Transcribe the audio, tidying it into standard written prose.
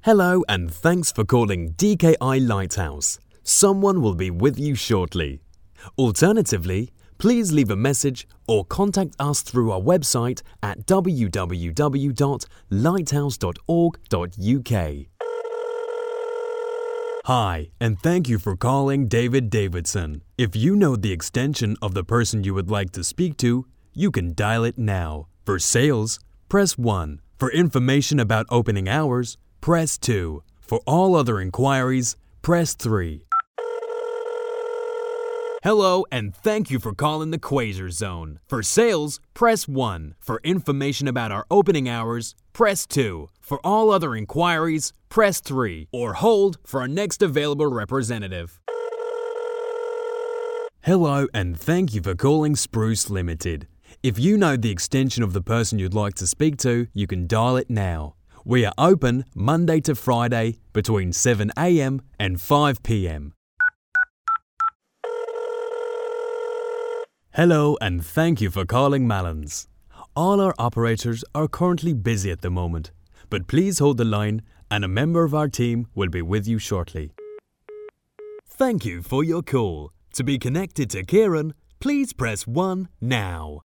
Hello and thanks for calling DKI Lighthouse. Someone will be with you shortly. Alternatively, please leave a message or contact us through our website at www.lighthouse.org.uk. Hi, and thank you for calling David Davidson. If you know the extension of the person you would like to speak to, you can dial it now. For sales, press 1. For information about opening hours, press 2. For all other inquiries, press 3. Hello and thank you for calling the Quasar Zone. For sales, press 1. For information about our opening hours, press 2. For all other inquiries, press 3. Or hold for our next available representative. Hello and thank you for calling Spruce Limited. If you know the extension of the person you'd like to speak to, you can dial it now. We are open Monday to Friday between 7 a.m. and 5 p.m. Hello and thank you for calling Mallons. All our operators are currently busy at the moment, but please hold the line and a member of our team will be with you shortly. Thank you for your call. To be connected to Kieran, please press 1 now.